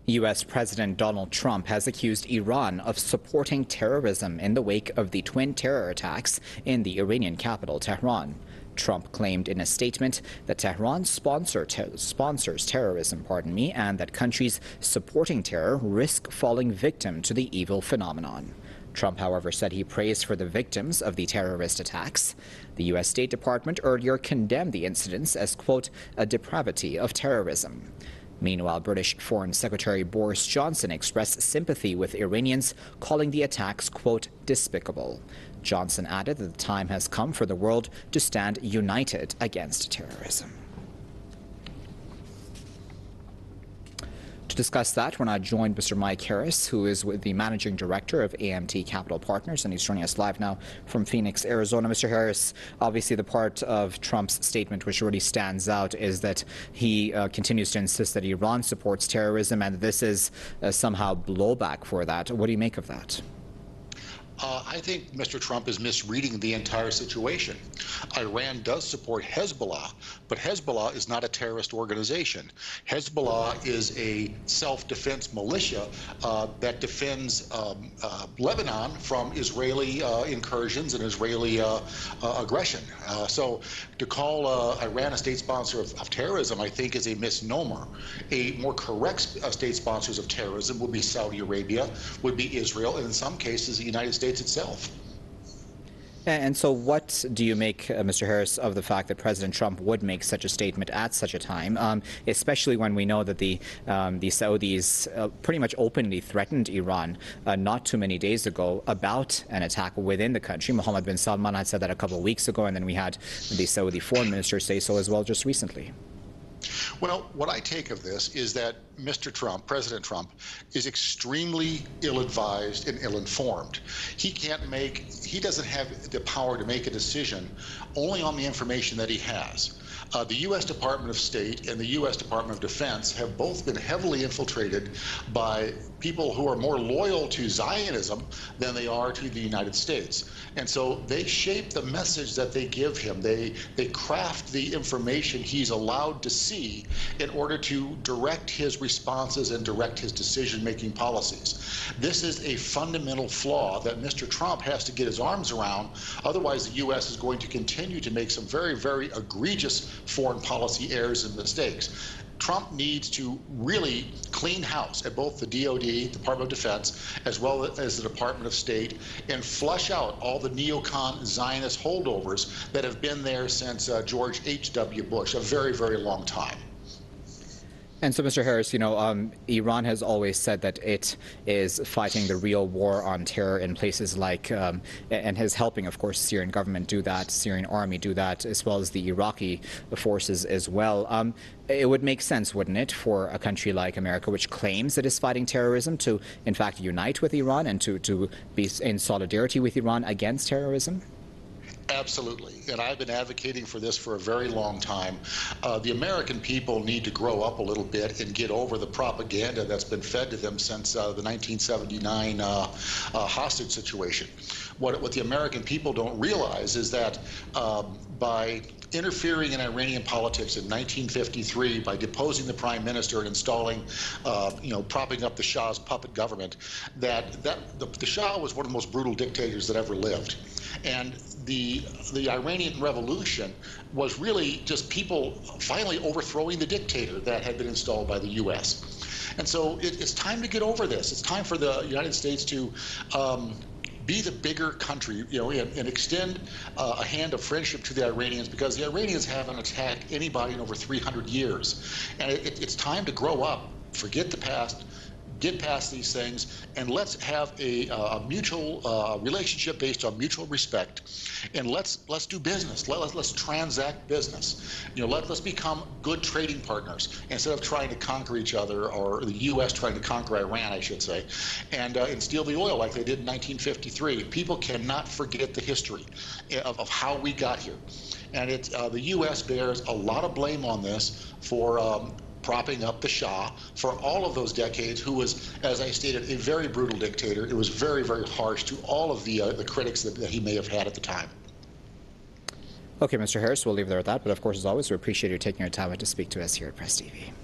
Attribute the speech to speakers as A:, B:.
A: U.S. President Donald Trump has accused Iran of supporting terrorism in the wake of the twin terror attacks in the Iranian capital, Tehran. Trump claimed in a statement that Tehran sponsors terrorism, and that countries supporting terror risk falling victim to the evil phenomenon. Trump, however, said he prays for the victims of the terrorist attacks. The U.S. State Department earlier condemned the incidents as, quote, a depravity of terrorism. Meanwhile, British Foreign Secretary Boris Johnson expressed sympathy with Iranians, calling the attacks, quote, despicable. Johnson added that the time has come for the world to stand united against terrorism. To discuss that, we're now joined by Mr. Mike Harris, who is with the Managing Director of AMT Capital Partners, and he's joining us live now from Phoenix, Arizona. Mr. Harris, obviously the part of Trump's statement which really stands out is that he continues to insist that Iran supports terrorism, and this is somehow blowback for that. What do you make of that?
B: I think Mr. Trump is misreading the entire situation. Iran does support Hezbollah, but Hezbollah is not a terrorist organization. Hezbollah is a self-defense militia that defends Lebanon from Israeli incursions and Israeli aggression. So to call Iran a state sponsor of terrorism, I think, is a misnomer. A more correct state sponsors of terrorism would be Saudi Arabia, would be Israel, and in some cases the United States itself.
A: And so what do you make, Mr. Harris, of the fact that President Trump would make such a statement at such a time, especially when we know that the Saudis pretty much openly threatened Iran not too many days ago about an attack within the country? Mohammed bin Salman had said that a couple of weeks ago, and then we had the Saudi foreign minister say so as well just recently.
B: Well, what I take of this is that Mr. Trump, President Trump, is extremely ill-advised and ill-informed. He doesn't have the power to make a decision only on the information that he has. The U.S. Department of State and the U.S. Department of Defense have both been heavily infiltrated by people who are more loyal to Zionism than they are to the United States. And so they shape the message that they give him. They craft the information he's allowed to see in order to direct his responses and direct his decision-making policies. This is a fundamental flaw that Mr. Trump has to get his arms around. Otherwise, the U.S. is going to continue to make some very, very egregious foreign policy errors and mistakes. Trump needs to really clean house at both the DoD, Department of Defense, as well as the Department of State, and flush out all the neocon Zionist holdovers that have been there since George H.W. Bush, a very, very long time.
A: And so, Mr. Harris, Iran has always said that it is fighting the real war on terror in places like, and is helping, of course, Syrian government do that, Syrian army do that, as well as the Iraqi forces as well. It would make sense, wouldn't it, for a country like America, which claims it is fighting terrorism, to, in fact, unite with Iran and to be in solidarity with Iran against terrorism?
B: Absolutely, and I've been advocating for this for a very long time. The American people need to grow up a little bit and get over the propaganda that's been fed to them since the 1979 hostage situation. What the American people don't realize is that by interfering in Iranian politics in 1953, by deposing the prime minister and installing, propping up the Shah's puppet government, the Shah was one of the most brutal dictators that ever lived. And the Iranian Revolution was really just people finally overthrowing the dictator that had been installed by the U.S. And so it's time to get over this. It's time for the United States to be the bigger country, and extend a hand of friendship to the Iranians, because the Iranians haven't attacked anybody in over 300 years. And it's time to grow up, forget the past, get past these things, and let's have a mutual relationship based on mutual respect, and let's do business. Let's transact business. Let's become good trading partners instead of trying to conquer each other, or the U.S. trying to conquer Iran, I should say, and steal the oil like they did in 1953. People cannot forget the history of how we got here, and the U.S. bears a lot of blame on this for propping up the Shah for all of those decades, who was, as I stated, a very brutal dictator. It was very, very harsh to all of the critics that he may have had at the time.
A: Okay, Mr. Harris, we'll leave it there at that. But of course, as always, we appreciate you taking your time to speak to us here at Press TV.